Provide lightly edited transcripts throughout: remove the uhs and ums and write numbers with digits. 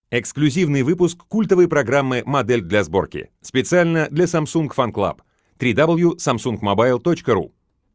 Эксклюзивный выпуск культовой программы «Модель для сборки». Специально для Samsung Fan Club. www.samsungmobile.ru.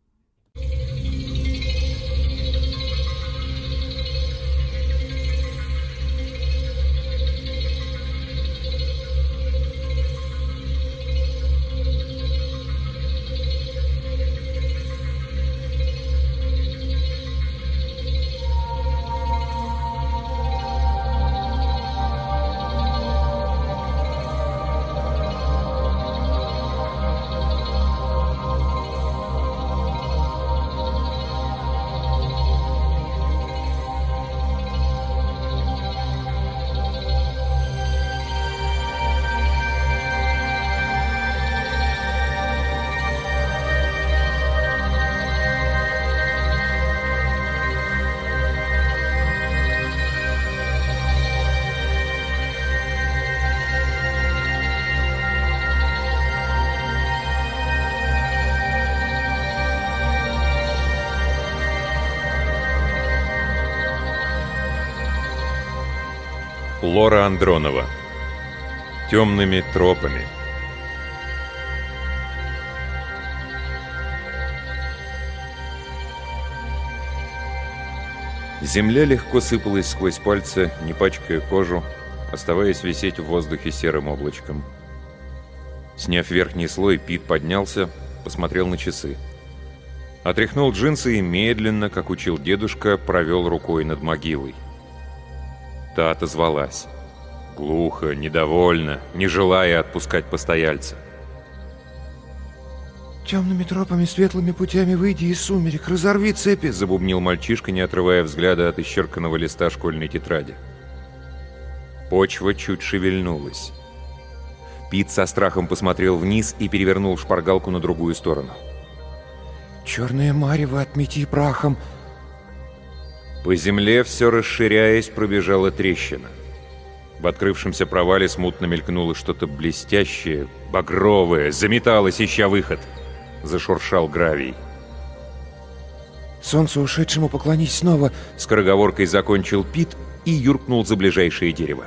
Лора Андронова. Темными тропами. Земля легко сыпалась сквозь пальцы, не пачкая кожу, оставаясь висеть в воздухе серым облачком. Сняв верхний слой, Пит поднялся, посмотрел на часы. Отряхнул джинсы и медленно, как учил дедушка, провел рукой над могилой. Та отозвалась. Глухо, недовольно, не желая отпускать постояльца. «Темными тропами, светлыми путями выйди из сумерек, разорви цепи!» — забубнил мальчишка, не отрывая взгляда от исчерканного листа школьной тетради. Почва чуть шевельнулась. Пит со страхом посмотрел вниз и перевернул шпаргалку на другую сторону. «Черное марево отмети прахом!» По земле, все расширяясь, пробежала трещина. В открывшемся провале смутно мелькнуло что-то блестящее, багровое, заметалось, ища выход. Зашуршал гравий. «Солнцу ушедшему поклонись снова!» — скороговоркой закончил Пит и юркнул за ближайшее дерево.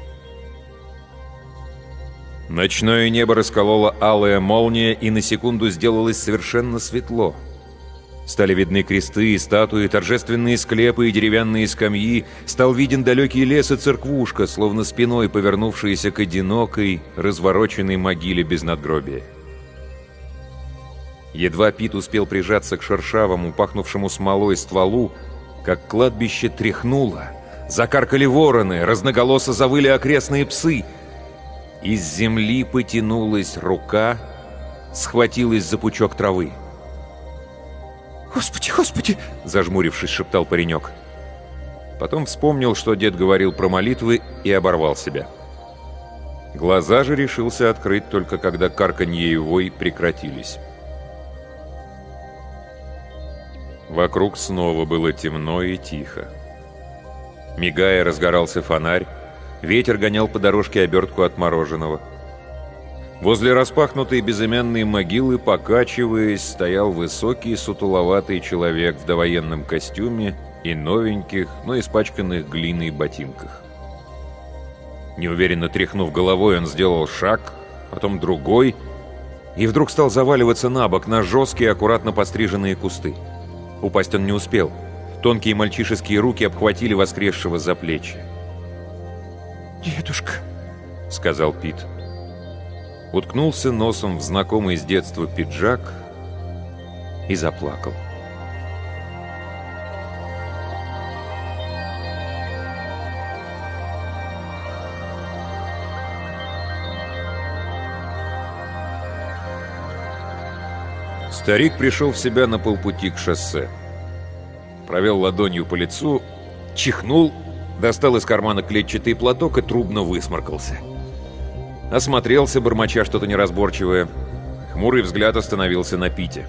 Ночное небо расколола алая молния, и на секунду сделалось совершенно светло. Стали видны кресты и статуи, торжественные склепы и деревянные скамьи. Стал виден далекий лес и церквушка, словно спиной повернувшаяся к одинокой, развороченной могиле без надгробия. Едва Пит успел прижаться к шершавому, пахнувшему смолой стволу, как кладбище тряхнуло. Закаркали вороны, разноголосо завыли окрестные псы. Из земли потянулась рука, схватилась за пучок травы. «Господи, Господи!» — зажмурившись, шептал паренек. Потом вспомнил, что дед говорил про молитвы, и оборвал себя. Глаза же решился открыть только когда карканье и вой прекратились. Вокруг снова было темно и тихо. Мигая, разгорался фонарь, ветер гонял по дорожке обертку от мороженого. Возле распахнутой безымянной могилы, покачиваясь, стоял высокий, сутуловатый человек в довоенном костюме и новеньких, но испачканных глиной ботинках. Неуверенно тряхнув головой, он сделал шаг, потом другой, и вдруг стал заваливаться на бок на жесткие, аккуратно постриженные кусты. Упасть он не успел. Тонкие мальчишеские руки обхватили воскресшего за плечи. «Дедушка», — сказал Пит. Уткнулся носом в знакомый с детства пиджак и заплакал. Старик пришел в себя на полпути к шоссе. Провел ладонью по лицу, чихнул, достал из кармана клетчатый платок и трубно высморкался. Осмотрелся, бормоча что-то неразборчивое. Хмурый взгляд остановился на Пите.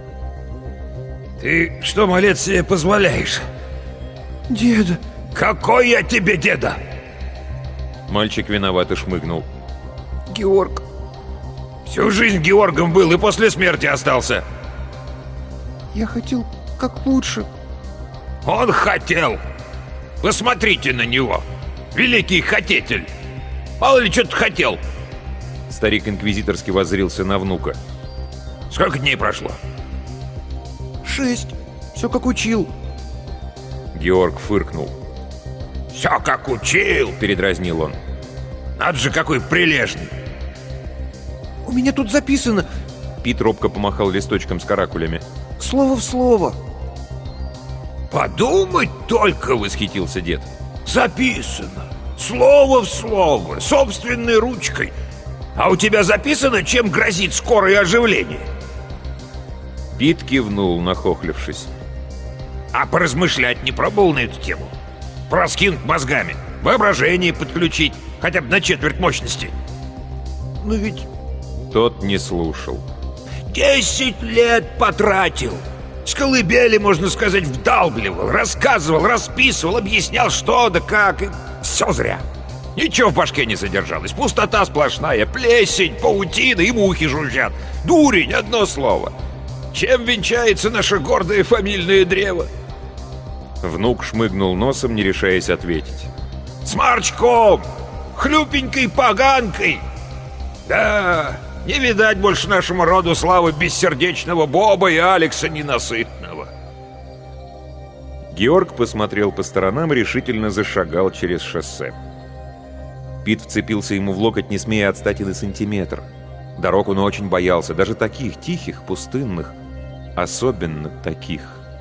«Ты что, малец, себе позволяешь?» «Деда!» «Какой я тебе деда?» Мальчик виновато шмыгнул. «Георг!» «Всю жизнь Георгом был и после смерти остался!» «Я хотел как лучше!» «Он хотел! Посмотрите на него! великий хотетель. Мало ли, что ты хотел. Старик инквизиторски воззрился на внука. Сколько дней прошло? 6. Все как учил. Георг фыркнул. Все как учил. Передразнил он. Надо же, какой прилежный. У меня тут записано Пит робко помахал листочком с каракулями. слово в слово. Подумать только, Восхитился дед. записано. Слово в слово, собственной ручкой. А у тебя записано, чем грозит скорое оживление? Пит кивнул, нахохлившись. А поразмышлять не пробовал на эту тему? Проскинуть мозгами, воображение подключить, хотя бы на четверть мощности. Но ведь Тот не слушал. 10 лет потратил. С колыбели, можно сказать, вдалбливал, рассказывал, расписывал, объяснял, что да как. И все зря. Ничего в башке не задержалось. Пустота сплошная, плесень, паутина и мухи жужжат. Дурень, одно слово. Чем венчается наше гордое фамильное древо? Внук шмыгнул носом, не решаясь ответить. Сморчком, хлюпенькой поганкой. Да, не видать больше нашему роду славы бессердечного Боба и Алекса Ненасытного. Георг посмотрел по сторонам, решительно зашагал через шоссе. Пит вцепился ему в локоть, не смея отстать и на сантиметр. Дорог он очень боялся, даже таких тихих, пустынных, особенно таких.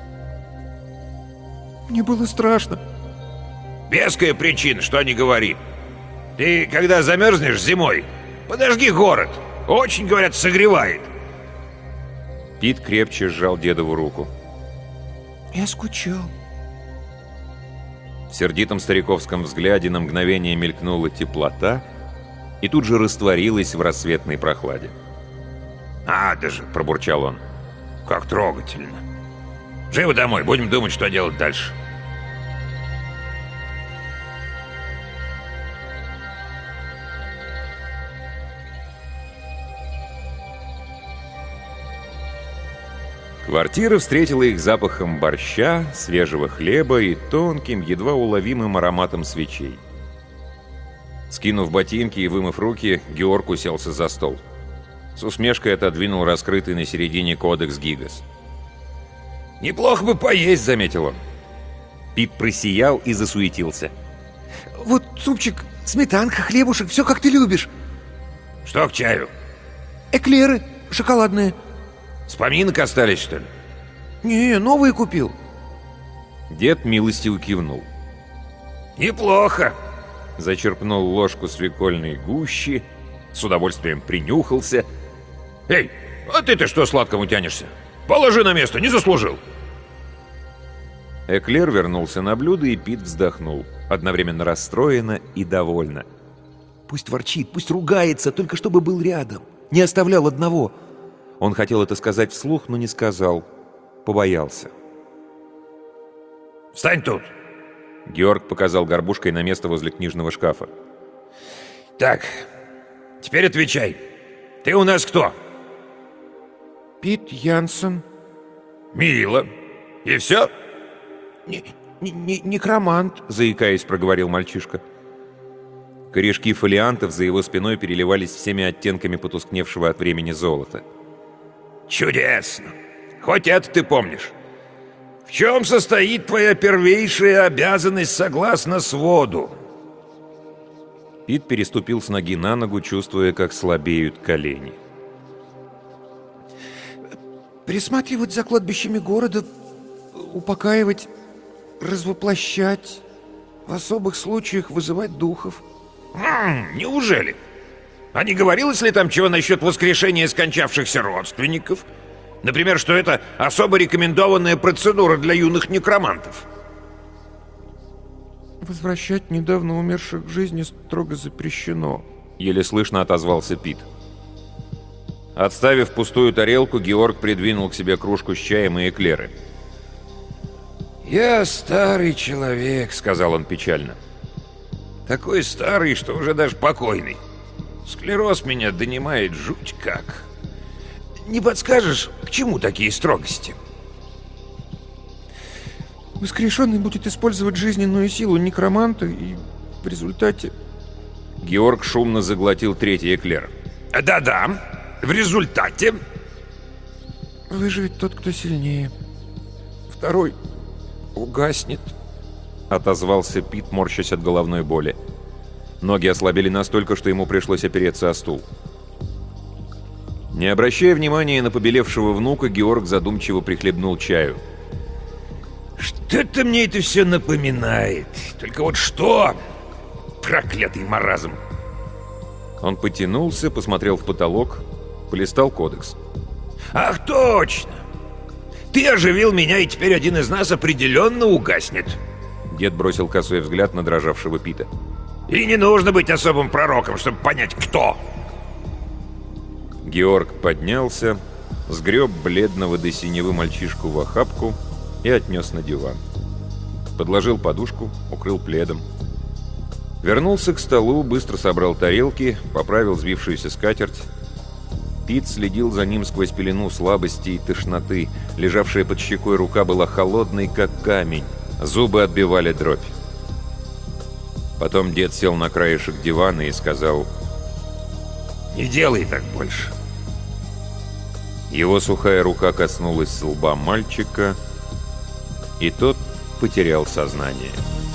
мне было страшно. Веская причина, что ни говори. Ты, когда замерзнешь зимой, подожги город. Очень, говорят, согревает. Пит крепче сжал дедову руку. Я скучал. В сердитом стариковском взгляде на мгновение мелькнула теплота и тут же растворилась в рассветной прохладе. Надо же, — пробурчал он. как трогательно. Живо домой, будем думать, что делать дальше. Квартира встретила их запахом борща, свежего хлеба и тонким, едва уловимым ароматом свечей. Скинув ботинки и вымыв руки, Георг уселся за стол. С усмешкой отодвинул раскрытый на середине кодекс Гигас. Неплохо бы поесть, Заметил он. Пит просиял и засуетился. Вот супчик, сметанка, хлебушек, все как ты любишь. Что к чаю? Эклеры шоколадные. С поминок остались, что ли? Не, новые купил. Дед милостиво кивнул. Неплохо. Зачерпнул ложку свекольной гущи, с удовольствием принюхался. Эй, а ты-то что сладкому тянешься? Положи на место, не заслужил. Эклер вернулся на блюдо, и Пит вздохнул, одновременно расстроенно и довольно. Пусть ворчит, пусть ругается, только чтобы был рядом. Не оставлял одного. Он хотел это сказать вслух, но не сказал. Побоялся. Встань тут. Георг показал горбушкой на место возле книжного шкафа. Так, теперь отвечай. Ты у нас кто? Пит Янсен. Мило. И все? Некромант. Заикаясь, проговорил мальчишка. Корешки фолиантов за его спиной переливались всеми оттенками потускневшего от времени золота. Чудесно. Хоть это ты помнишь. В чем состоит твоя первейшая обязанность согласно своду? Пит переступил с ноги на ногу, чувствуя, как слабеют колени. Присматривать за кладбищами города, упокаивать, развоплощать, в особых случаях вызывать духов. Неужели? А не говорилось ли там чего насчет воскрешения скончавшихся родственников? Например, что это особо рекомендованная процедура для юных некромантов. Возвращать недавно умерших к жизни строго запрещено. Еле слышно отозвался Пит. Отставив пустую тарелку, Георг придвинул к себе кружку с чаем и эклеры. «Я старый человек», — сказал он печально. «Такой старый, что уже даже покойный. Склероз меня донимает жуть как. Не подскажешь, к чему такие строгости?» Воскрешенный будет использовать жизненную силу некроманта и В результате... Георг шумно заглотил третий эклер. Да-да, в результате... Выживет тот, кто сильнее. Второй угаснет. Отозвался Пит, морщась от головной боли. Ноги ослабели настолько, что ему пришлось опереться о стул. Не обращая внимания на побелевшего внука, Георг задумчиво прихлебнул чаю. Что-то мне это все напоминает. Только вот что? Проклятый маразм. Он потянулся, посмотрел в потолок, полистал кодекс. Ах, точно! Ты оживил меня, и теперь один из нас определенно угаснет. Дед бросил косой взгляд на дрожавшего Пита. И не нужно быть особым пророком, чтобы понять, кто. Георг поднялся, сгреб бледного до синевы мальчишку в охапку и отнес на диван. Подложил подушку, укрыл пледом. Вернулся к столу, быстро собрал тарелки, поправил сбившуюся скатерть. Пит следил за ним сквозь пелену слабости и тошноты. Лежавшая под щекой рука была холодной, как камень. Зубы отбивали дробь. Потом дед сел на краешек дивана и сказал: «Не делай так больше». Его сухая рука коснулась лба мальчика, и тот потерял сознание.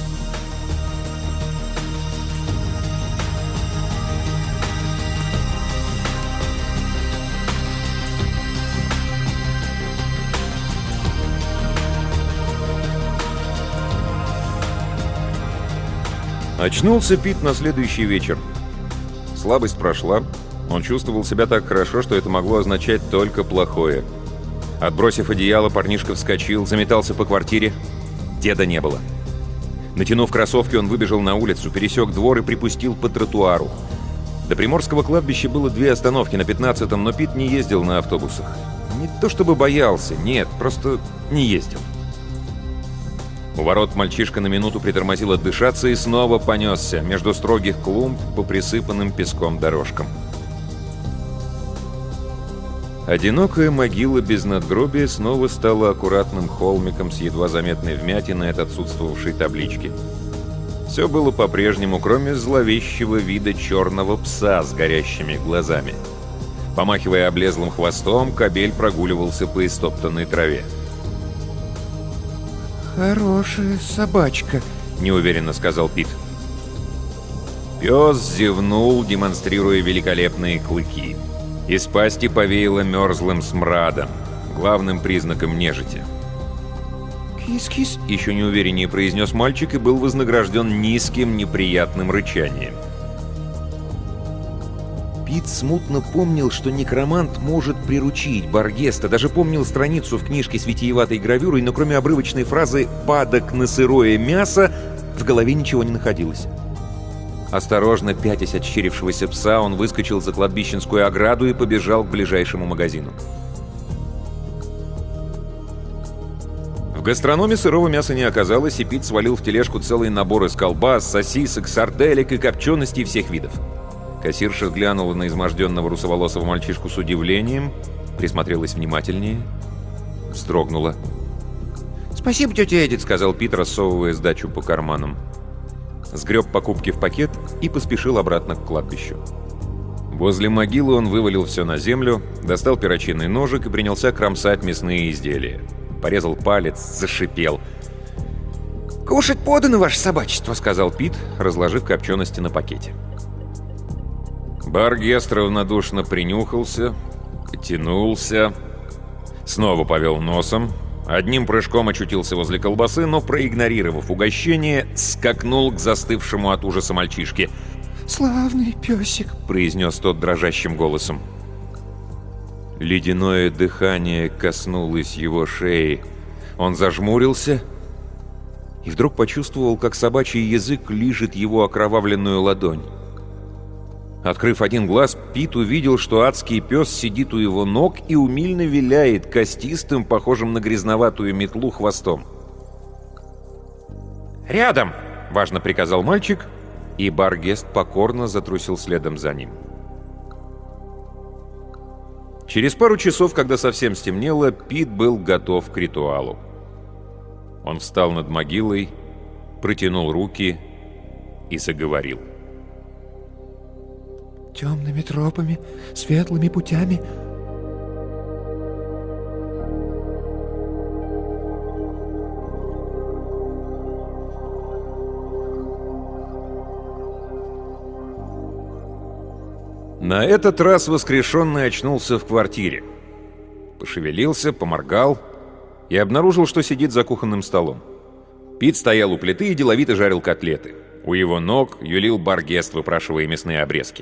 Очнулся Пит на следующий вечер. Слабость прошла. Он чувствовал себя так хорошо, что это могло означать только плохое. Отбросив одеяло, парнишка вскочил, заметался по квартире. Деда не было. Натянув кроссовки, он выбежал на улицу, пересек двор и припустил по тротуару. До Приморского кладбища было 2 остановки на 15-м, но Пит не ездил на автобусах. Не то чтобы боялся, нет, просто не ездил. У ворот мальчишка на минуту притормозил отдышаться и снова понесся между строгих клумб по присыпанным песком дорожкам. Одинокая могила без надгробия снова стала аккуратным холмиком с едва заметной вмятиной от отсутствовавшей таблички. Все было по-прежнему, кроме зловещего вида черного пса с горящими глазами. Помахивая облезлым хвостом, кобель прогуливался по истоптанной траве. «Хорошая собачка», — неуверенно сказал Пит. Пес зевнул, демонстрируя великолепные клыки. Из пасти повеяло мерзлым смрадом, главным признаком нежити. «Кис-кис», — еще неувереннее произнес мальчик и был вознагражден низким неприятным рычанием. Пит смутно помнил, что некромант может приручить Баргеста, даже помнил страницу в книжке с витиеватой гравюрой, но кроме обрывочной фразы «падок на сырое мясо» в голове ничего не находилось. Осторожно пятясь от щерившегося пса, он выскочил за кладбищенскую ограду и побежал к ближайшему магазину. В гастрономе сырого мяса не оказалось, и Пит свалил в тележку целый набор из колбас, сосисок, сарделек и копченостей всех видов. Кассирша глянула на изможденного русоволосого мальчишку с удивлением, присмотрелась внимательнее, вздрогнула. «Спасибо, тетя Эдит», — сказал Пит, рассовывая сдачу по карманам. Сгреб покупки в пакет и поспешил обратно к кладбищу. Возле могилы он вывалил все на землю, достал перочинный ножик и принялся кромсать мясные изделия. Порезал палец, зашипел. «Кушать подано, ваше собачество», — сказал Пит, разложив копчености на пакете. Баргест равнодушно принюхался, потянулся, снова повел носом, одним прыжком очутился возле колбасы, но, проигнорировав угощение, скакнул к застывшему от ужаса мальчишке. «Славный песик», — произнес тот дрожащим голосом. Ледяное дыхание коснулось его шеи. Он зажмурился и вдруг почувствовал, как собачий язык лижет его окровавленную ладонь. Открыв один глаз, Пит увидел, что адский пес сидит у его ног и умильно виляет костистым, похожим на грязноватую метлу, хвостом. «Рядом!» — важно приказал мальчик, и Баргест покорно затрусил следом за ним. Через пару часов, когда совсем стемнело, Пит был готов к ритуалу. Он встал над могилой, протянул руки и заговорил. Темными тропами, светлыми путями. На этот раз воскрешенный очнулся в квартире. Пошевелился, поморгал и обнаружил, что сидит за кухонным столом. Пит стоял у плиты и деловито жарил котлеты. У его ног юлил Баргест, выпрашивая мясные обрезки.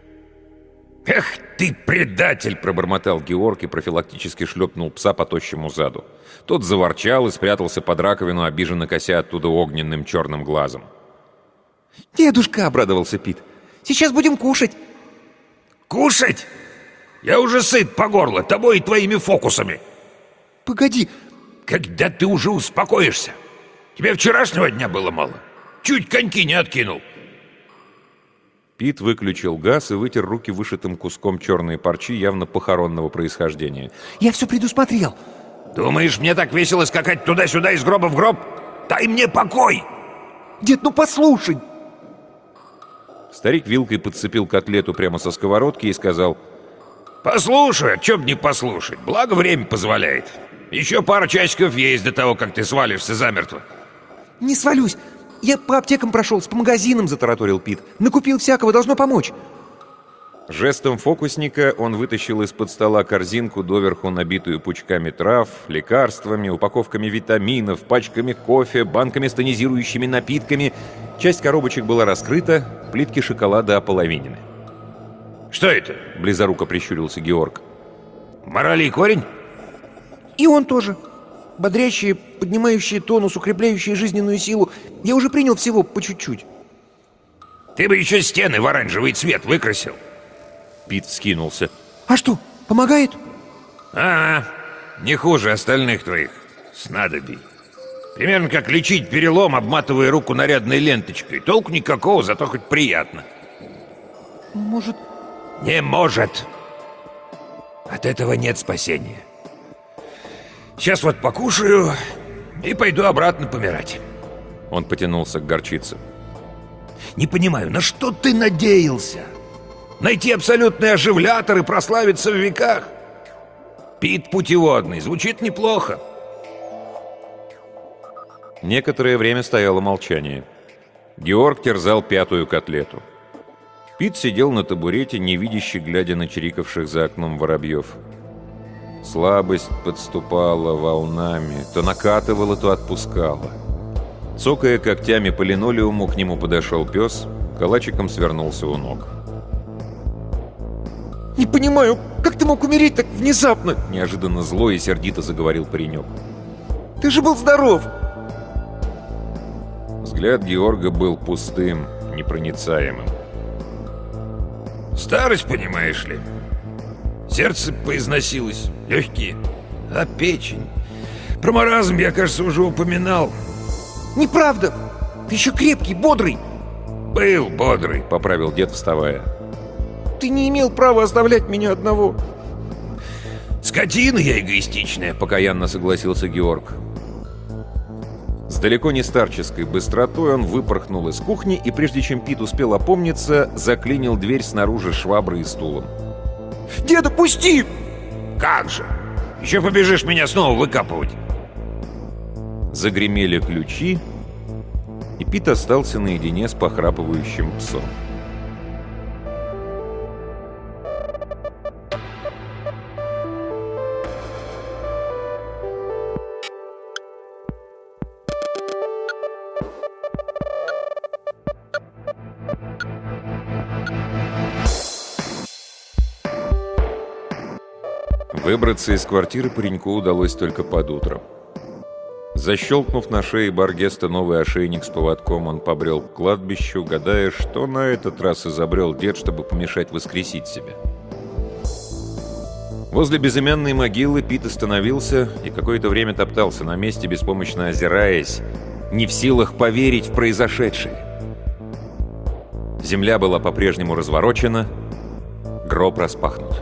«Эх ты, предатель!» — пробормотал Георг и профилактически шлепнул пса по тощему заду. Тот заворчал и спрятался под раковину, обиженно кося оттуда огненным черным глазом. «Дедушка!» — обрадовался Пит. «Сейчас будем кушать!» «Кушать? Я уже сыт по горло тобой и твоими фокусами!» «Погоди!» «Когда ты уже успокоишься? Тебе вчерашнего дня было мало? Чуть коньки не откинул!» Пит выключил газ и вытер руки вышитым куском черной парчи явно похоронного происхождения. «Я все предусмотрел!» «Думаешь, мне так весело скакать туда-сюда из гроба в гроб? Дай мне покой!» «Дед, ну послушай!» Старик вилкой подцепил котлету прямо со сковородки и сказал: «Послушай, а чё б не послушать? Благо время позволяет. Еще пара часиков есть до того, как ты свалишься замертво». «Не свалюсь! Я по аптекам прошелся, по магазинам!» — затараторил Пит. «Накупил всякого, должно помочь!» Жестом фокусника он вытащил из-под стола корзинку, доверху набитую пучками трав, лекарствами, упаковками витаминов, пачками кофе, банками с тонизирующими напитками. Часть коробочек была раскрыта, плитки шоколада ополовинены. «Что это?» — близоруко прищурился Георг. «Моралий корень?» «И он тоже. Бодрящие, поднимающие тонус, укрепляющие жизненную силу. Я уже принял всего по чуть-чуть». «Ты бы еще стены в оранжевый цвет выкрасил». Пит вскинулся. «А что, помогает?» Не хуже остальных твоих снадобий. Примерно как лечить перелом, обматывая руку нарядной ленточкой. Толку никакого, зато хоть приятно». «Может...» «Не может. От этого нет спасения. Сейчас вот покушаю и пойду обратно помирать». Он потянулся к горчице. «Не понимаю, на что ты надеялся? Найти абсолютный оживлятор и прославиться в веках? Пит путеводный, звучит неплохо». Некоторое время стояло молчание. Георг терзал пятую котлету. Пит сидел на табурете, невидяще глядя на чирикавших за окном воробьев. Слабость подступала волнами, то накатывала, то отпускала. Цокая когтями по линолеуму, к нему подошел пес, калачиком свернулся у ног. «Не понимаю, как ты мог умереть так внезапно?» Неожиданно зло и сердито заговорил паренек. «Ты же был здоров!» Взгляд Георга был пустым, непроницаемым. «Старость, понимаешь ли. Сердце поизносилось, легкие, а печень. Про маразм я, кажется, уже упоминал». «Неправда! Ты еще крепкий, бодрый!» «Был бодрый», — поправил дед, вставая. «Ты не имел права оставлять меня одного!» «Скотина я эгоистичная», — покаянно согласился Георг. С далеко не старческой быстротой он выпорхнул из кухни и, прежде чем Пит успел опомниться, заклинил дверь снаружи шваброй и стулом. «Деда, пусти!» «Как же! Еще побежишь меня снова выкапывать!» Загремели ключи, и Пит остался наедине с похрапывающим псом. Выбраться из квартиры пареньку удалось только под утро. Защелкнув на шее Баргеста новый ошейник с поводком, он побрел к кладбищу, гадая, что на этот раз изобрел дед, чтобы помешать воскресить себя. Возле безымянной могилы Пит остановился и какое-то время топтался на месте, беспомощно озираясь, не в силах поверить в произошедшее. Земля была по-прежнему разворочена, гроб распахнут.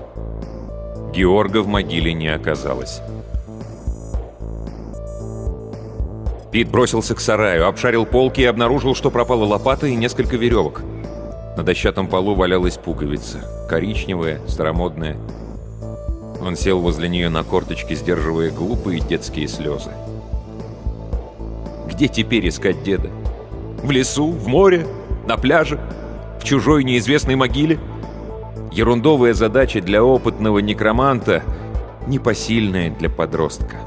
Георга в могиле не оказалось. Пит бросился к сараю, обшарил полки и обнаружил, что пропала лопата и несколько веревок. На дощатом полу валялась пуговица, коричневая, старомодная. Он сел возле нее на корточки, сдерживая глупые детские слезы. Где теперь искать деда? В лесу, в море, на пляже, в чужой неизвестной могиле? Ерундовая задача для опытного некроманта, непосильная для подростка.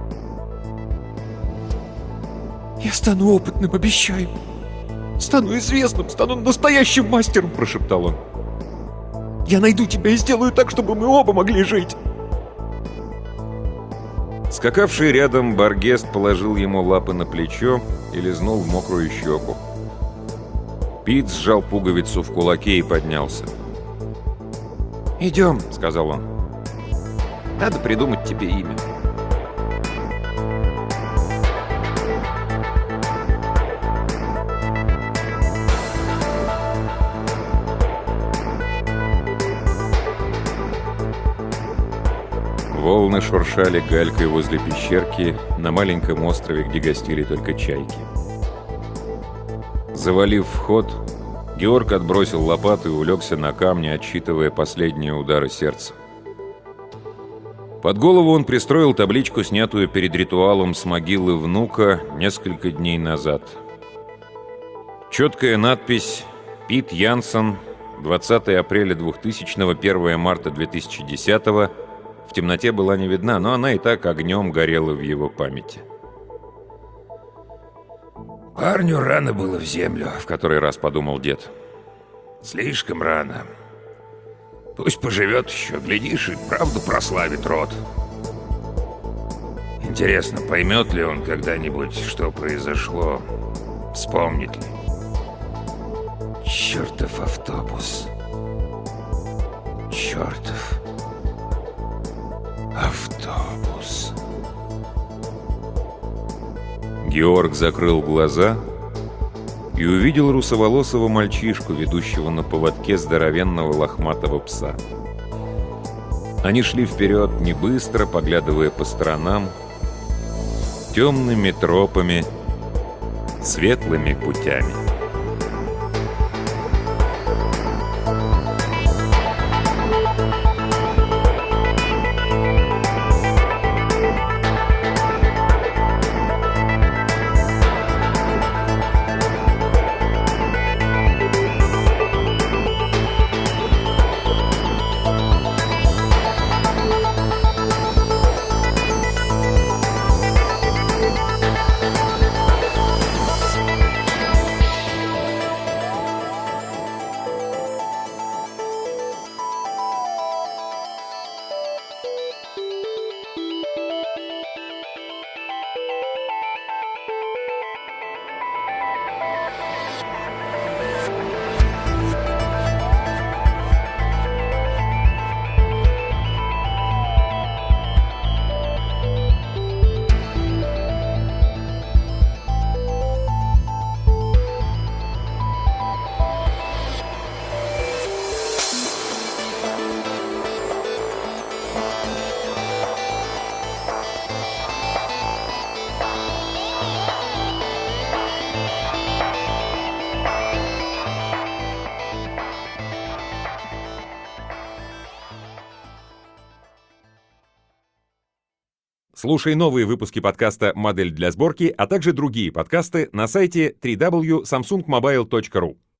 «Я стану опытным, обещаю. Стану известным, стану настоящим мастером», — прошептал он. «Я найду тебя и сделаю так, чтобы мы оба могли жить». Скакавший рядом Баргест положил ему лапы на плечо и лизнул в мокрую щеку. Пит сжал пуговицу в кулаке и поднялся. «Идем», — сказал он. надо придумать тебе имя. Волны шуршали галькой возле пещерки на маленьком острове, где гостили только чайки. Завалив вход, Георг отбросил лопату и улегся на камни, отсчитывая последние удары сердца. Под голову он пристроил табличку, снятую перед ритуалом с могилы внука несколько дней назад. Четкая надпись «Пит Янсен, 20 апреля 2000-го, 1 марта 2010-го» в темноте была не видна, но она и так огнем горела в его памяти. Парню рано было в землю, В который раз подумал дед. слишком рано. Пусть поживет еще, глядишь, и правду прославит род. Интересно, поймет ли он когда-нибудь, что произошло? Вспомнит ли? Чертов автобус. Чертов автобус. Георг закрыл глаза и увидел русоволосого мальчишку, ведущего на поводке здоровенного лохматого пса. Они шли вперед не быстро, поглядывая по сторонам, темными тропами, светлыми путями. Слушай новые выпуски подкаста «Модель для сборки», а также другие подкасты на сайте www.samsungmobile.ru.